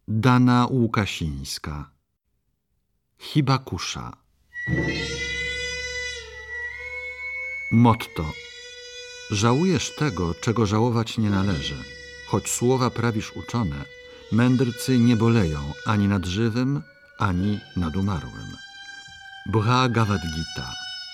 Dana Łukasińska. Hibakusza. Motto. Żałujesz tego, czego żałować nie należy. Choć słowa prawisz uczone, mędrcy nie boleją ani nad żywym, ani nad umarłym. Bhagavad Gita.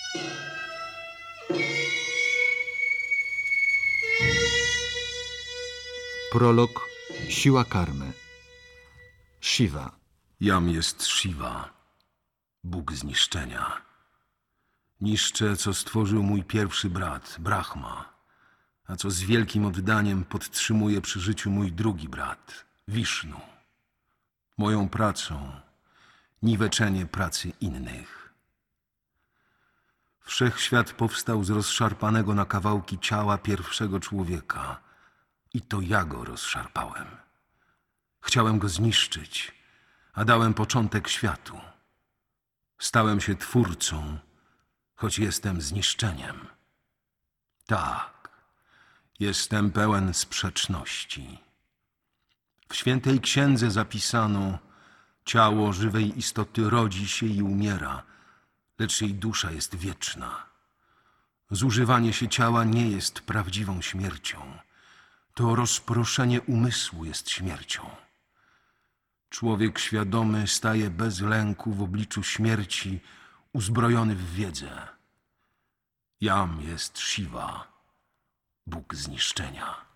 Prolog. Siła karmy. Shiva. Jam jest Shiva, Bóg zniszczenia. Niszczę, co stworzył mój pierwszy brat, Brahma, a co z wielkim oddaniem podtrzymuje przy życiu mój drugi brat, Wisznu. Moją pracą niweczenie pracy innych. Wszechświat powstał z rozszarpanego na kawałki ciała pierwszego człowieka i to ja go rozszarpałem. Chciałem go zniszczyć, a dałem początek światu. Stałem się twórcą, choć jestem zniszczeniem. Tak, jestem pełen sprzeczności. W świętej księdze zapisano: ciało żywej istoty rodzi się i umiera, lecz jej dusza jest wieczna. Zużywanie się ciała nie jest prawdziwą śmiercią. To rozproszenie umysłu jest śmiercią. Człowiek świadomy staje bez lęku w obliczu śmierci, uzbrojony w wiedzę. Jam jest Shiva, Bóg zniszczenia.